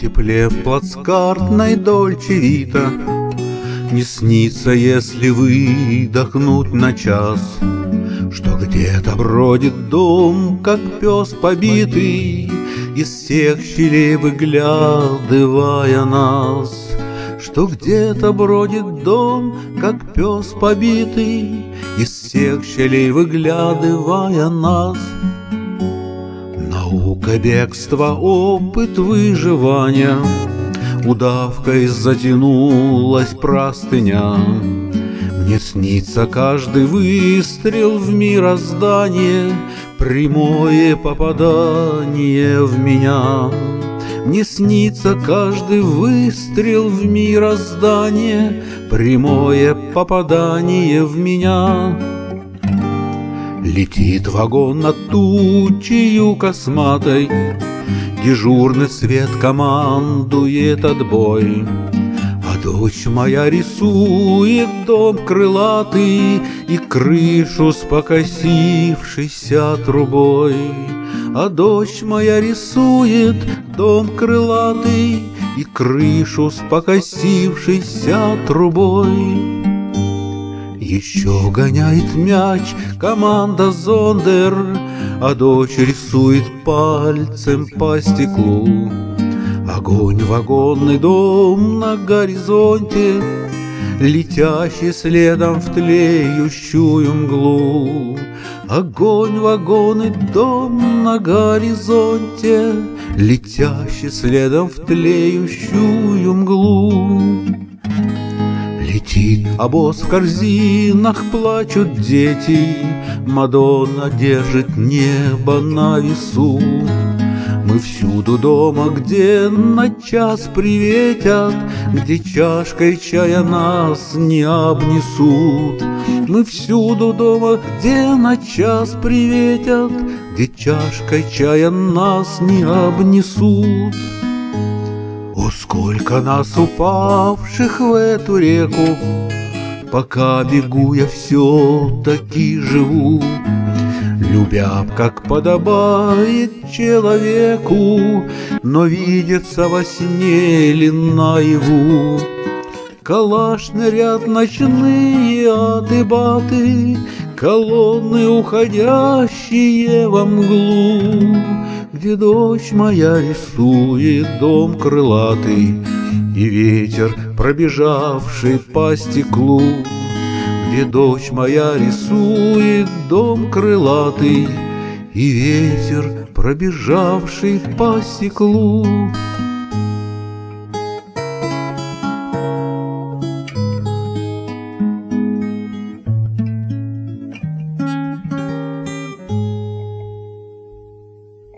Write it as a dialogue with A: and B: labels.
A: тепле в плацкартной Дольче Вита не снится, если выдохнуть на час, что где-то бродит дом, как пес побитый, из всех щелей выглядывая нас. Что где-то бродит дом, как пес побитый, из всех щелей выглядывая нас. Наука бегства, опыт выживания, удавкой затянулась простыня. Мне снится каждый выстрел в мироздание, прямое попадание в меня. Мне снится каждый выстрел в мироздание, прямое попадание в меня. Летит вагон над тучею косматой, дежурный свет командует отбой. А дочь моя рисует дом крылатый и крышу с покосившейся трубой. А дочь моя рисует дом крылатый и крышу с покосившейся трубой. Еще гоняет мяч команда Зондер, а дочь рисует пальцем по стеклу. Огонь, вагонный дом на горизонте, летящий следом в тлеющую мглу. Огонь, вагонный дом на горизонте, летящий следом в тлеющую мглу. Летит обоз в корзинах, плачут дети, Мадонна держит небо на весу. Мы всюду дома, где на час приветят, где чашкой чая нас не обнесут. Мы всюду дома, где на час приветят, где чашкой чая нас не обнесут. О, сколько нас, упавших в эту реку, пока бегу я все-таки живу, любя, как подобает человеку, но видится во сне или наяву. Калашный ряд, ночные аты-баты, колонны, уходящие во мглу, где дочь моя рисует дом крылатый и ветер, пробежавший по стеклу. Где дочь моя рисует дом крылатый и ветер, пробежавший по стеклу.